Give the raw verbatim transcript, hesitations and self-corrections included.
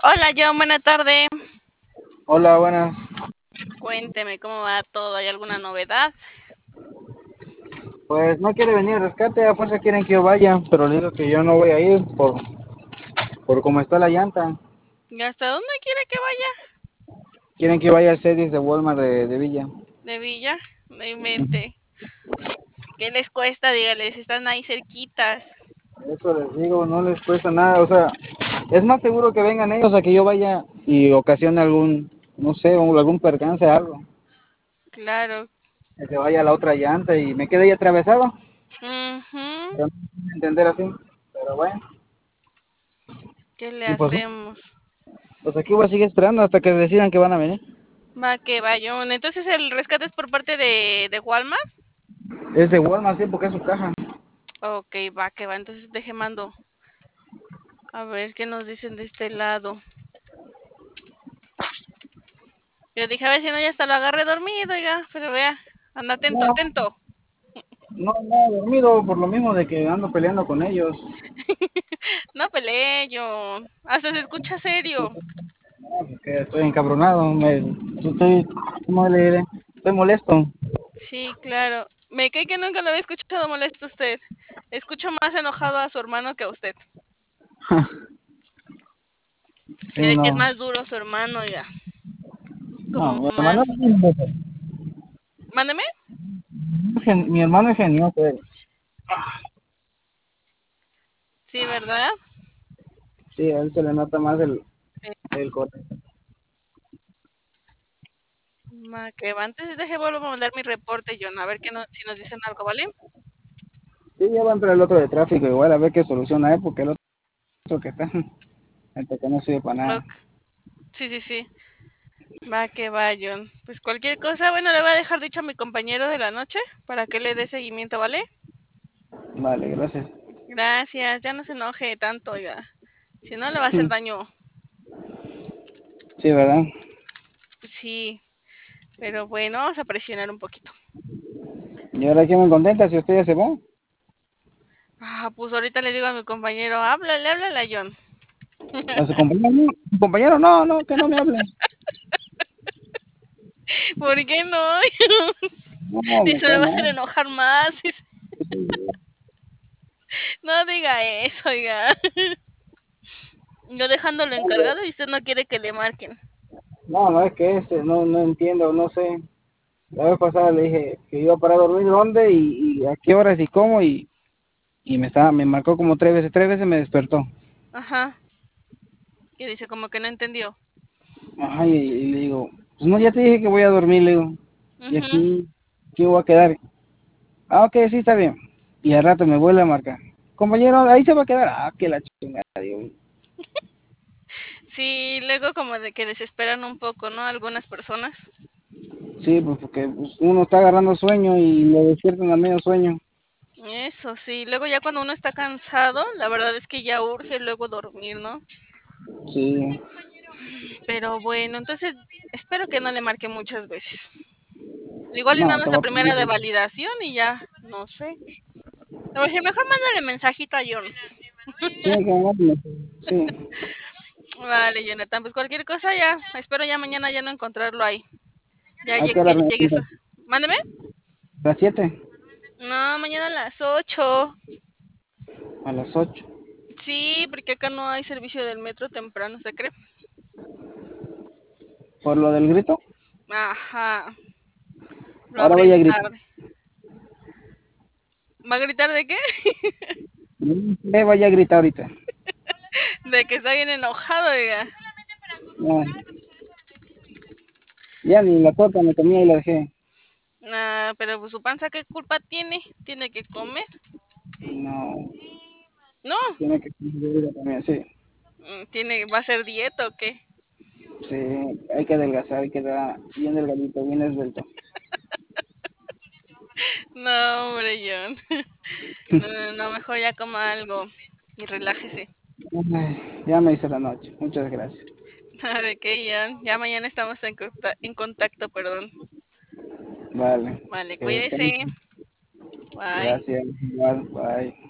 Hola, John, buena tarde. Hola, buenas. Cuénteme cómo va todo. ¿Hay alguna novedad? Pues no quiere venir al rescate, a fuerza quieren que yo vaya, pero le digo que yo no voy a ir por, por cómo está la llanta. ¿Y hasta dónde quiere que vaya? Quieren que yo vaya al Cedis de Walmart de, de Villa. ¿De Villa? No invente. ¿Qué les cuesta? Dígales, están ahí cerquitas. Eso les digo, no les cuesta nada, o sea, es más seguro que vengan ellos a que yo vaya y ocasione algún, no sé, algún percance, algo. Claro. Que se vaya a la otra llanta y me quede ahí atravesado. Mhm. Pero no puedo entender así, pero bueno. ¿Qué le Y pues, hacemos? pues aquí voy a seguir esperando hasta que decidan que van a venir. Va que va, John. Entonces el rescate es por parte de, de Walmart. Es de Walmart, sí, porque es su caja. Ok, va que va. Entonces deje mando. A ver qué nos dicen de este lado. Yo dije, a ver si no, ya hasta lo agarré dormido, oiga. Pero vea, anda atento, No, atento. no, no he dormido por lo mismo de que ando peleando con ellos. No peleé, John. Hasta se escucha serio. No, porque estoy encabronado. Me, estoy, ¿cómo le diré? Estoy molesto. Sí, claro. Me cae que nunca lo había escuchado molesto a usted. Escucho más enojado a su hermano que a usted. Sí, Se ve que es no. más duro su hermano, oiga. No, Como mi hermano, más. Mándeme. es gen- mi hermano es genioso. Él. Sí, ¿verdad? Sí, a él se le nota más el, Sí. el corazón. Ma, que va. Antes deje vuelvo a mandar mi reporte, John. A ver qué no, si nos dicen algo, ¿vale? Sí, ya va a entrar el otro de tráfico, igual a ver qué soluciona él, porque el otro que está, el que no sirve para nada. Ok. Sí, sí, sí. Va que va, John. Pues cualquier cosa, bueno, le voy a dejar dicho a mi compañero de la noche para que le dé seguimiento, ¿vale? Vale, gracias. Gracias. Ya no se enoje tanto, oiga. Si no, le va a hacer daño. Sí, ¿verdad? Sí, pero bueno, vamos a presionar un poquito. Y ahora que me contenta si usted ya se va. Ah, pues ahorita le digo a mi compañero, háblale, háblale a John. A su compañero, no, su compañero, no, no, que no me hable. ¿Por qué no? No, me Eso cae me va a hacer mal. enojar más. No diga eso, oiga. Yo dejándolo encargado y usted no quiere que le marquen. No, no es que ese, no, no entiendo, no sé. La vez pasada le dije que iba para dormir dónde y, y a qué horas y cómo y, y me estaba, me marcó como tres veces, tres veces me despertó. Ajá. Y dice como que no entendió. Ajá, y, y le digo, pues no, ya te dije que voy a dormir, le digo, y Mhm. aquí, aquí voy a quedar. Ah, ok, sí, está bien. Y al rato me vuelve a marcar. Compañero, ahí se va a quedar. Ah, que la chingada, digo. Sí, luego como de que desesperan un poco, ¿no? Algunas personas. Sí, pues porque pues, uno está agarrando sueño y lo despiertan a medio sueño. Eso sí, luego ya cuando uno está cansado, la verdad es que ya urge luego dormir, ¿no? Sí, Pero bueno, entonces espero que no le marque muchas veces. Igual y nada no, más te la va a primera de pedir. validación y ya, no sé. O sea, mejor mándale mensajito a John. Sí, que me mande. Sí, Vale, Jonathan, pues cualquier cosa ya, espero ya mañana ya no encontrarlo ahí. Ya ¿a qué lle- hora que me llegues. a- Mándeme. ¿A las siete? No, mañana a las ocho. A las ocho. Sí, porque acá no hay servicio del metro temprano, ¿se cree? ¿Por lo del grito? Ajá, lo Ahora voy abren a gritar. tarde. ¿Va a gritar de qué? Me vaya a gritar ahorita. De que está bien enojado, diga. Ya, ya ni la torta me comía y la dejé. Ah, pero pues su panza, ¿qué culpa tiene? Tiene que comer. No, No, tiene que comer también, sí. mm, tiene, ¿va a ser dieta o qué? Sí, hay que adelgazar, hay que dar bien delgadito, bien esbelto. No, hombre, John. No, no, no, mejor ya coma algo y relájese. Ay, ya me hice la noche. Muchas gracias. ¿De qué, John? Ya mañana estamos en, conta- en contacto, perdón. Vale. Vale, Que cuídese. descanse. Bye. Gracias. Igual, bye.